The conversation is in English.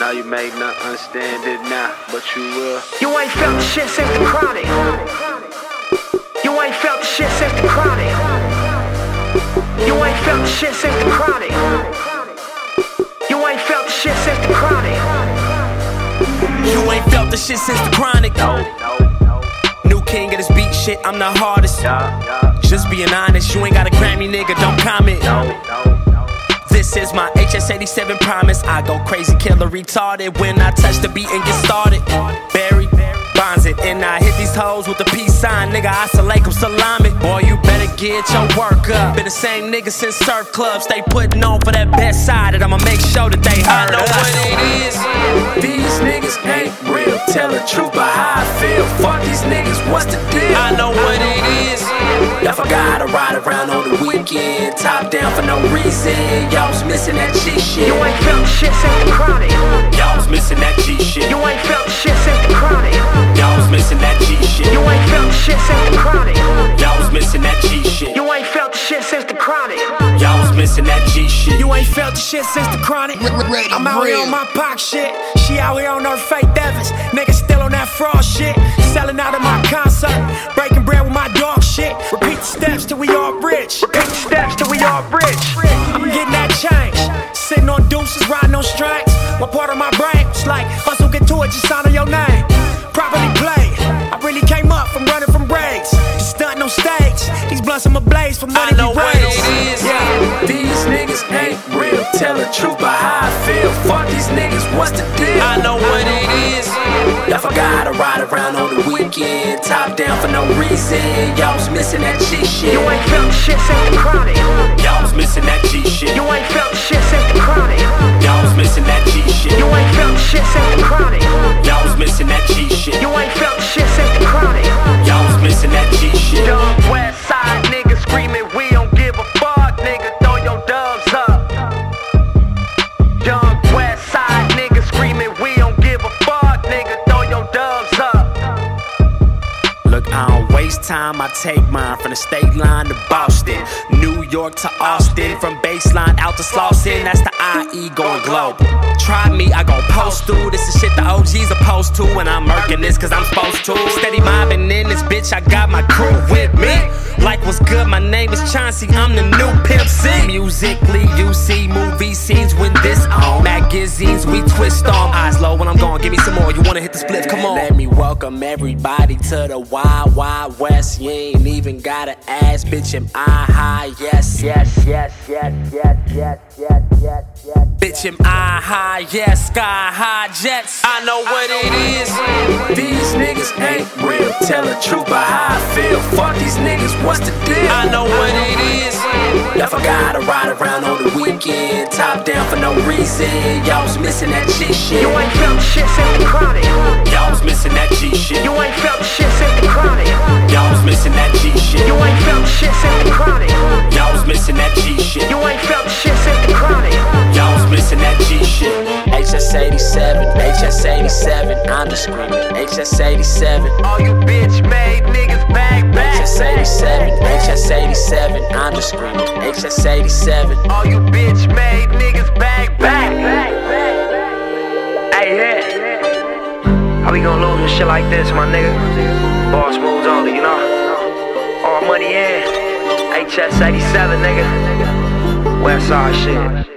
Now you may not understand it now, but you will. You ain't felt the shit since the chronic. You ain't felt the shit since the chronic. You ain't felt the shit since the chronic. You ain't felt the shit since the chronic. You ain't felt the shit since the chronic. New king of this beat shit, I'm the hardest. Just being honest, you ain't got a Grammy, nigga, don't comment. This is my HS87 promise. I go crazy, killer, retarded when I touch the beat and get started. Barry bonds it, and I hit these hoes with the peace sign. Nigga, assalamualaikum salami. Boy, you better get your work up. Been the same nigga since surf club. Stay putting on for that best side, and I'ma make sure that they heard. I know what it is. These niggas ain't real. Tell the truth about how I feel. Fuck these niggas, what's the deal? I know what it is. Y'all forgot to ride around on the weekend, top down for no reason. Y'all was missing that G shit. You ain't felt the shit since the chronic. Y'all was missing that G shit. You ain't felt the shit since the chronic. Y'all was missing that G shit. You ain't felt the shit since the chronic. Y'all was missing that G shit. You ain't felt the shit since the chronic. Y'all was missing that G shit. You ain't felt the shit since the chronic. I'm out here on my Pac shit. She out here on her fake Evans. Niggas still on that fraud shit. Selling out of my concert. Breaking bread with my dog shit. Repeat the steps till we all rich. Repeat the steps till we all rich. I'm getting that change. Sitting on deuces, riding on strengths. One part of my brain was like, hustle, get to it, just honor your name. Properly played. I really came up from running from braids. Just stunting on stage. These blunts in my blaze for money. I know what it is. Yeah. These niggas ain't real. Tell the truth about how I feel. Fuck these niggas, what's the deal? I know what it is. Y'all forgot to ride around on the weekend, top down for no reason. Y'all was missing that G shit. You ain't felt the shit since the chronic. Y'all was missing that G shit. You ain't felt the shit since the chronic. Y'all was missing that G shit. You ain't felt the shit since the chronic. Y'all was missing that G shit. You ain't felt the shit since the chronic. Y'all was missing that G shit. Young West Side niggas screaming, we don't give a fuck, nigga, throw your dubs up. Young West Side niggas screaming, we don't give a fuck, nigga, throw your dubs up. Look, I don't waste time, I take mine from the state line to Boston, New York to Austin, from baseline out to Slauson. That's the IE going global. Try me, I gon' post through. This is shit the OGs opposed to, and I'm murking this cause I'm supposed to. Steady mobbing in this bitch, I got my crew with me. Like what's good, my name is Chauncey, I'm the new Pimp C. Musically, you see movie scenes when this on. Magazines, we twist on. Eyes low when I'm gone, give me some more. You wanna hit the split, come on. Let me welcome everybody to the Wild Wild West. You ain't even gotta ask, bitch, am I high? Yes, yes, yes, yes, yes, yes, yes, yes, yes. Bitch, am I high? Yes, sky high jets. I know what it is. These niggas ain't real. Tell the truth about how I feel. Fuck these niggas, what's the deal? I know what it is. Y'all forgot to ride around on the weekend, top down for no reason. Y'all was missing that G shit. You ain't felt the shit since the chronic. Y'all was missing that G shit. You ain't felt the shit since the chronic. Y'all was missing that G shit. You ain't felt the shit since the chronic. Y'all was missing that G shit. You ain't felt the shit since the chronic. Y'all was missing that G shit. HS87, HS87, I'm just screaming. HS87, all you bitch made niggas back. HS87, HS87, I'm just screaming. HS87, all you bitch made niggas back. Hey, yeah. How we gonna lose with shit like this, my nigga? Boss moves only, you know? All money in. HS87, nigga. Westside shit.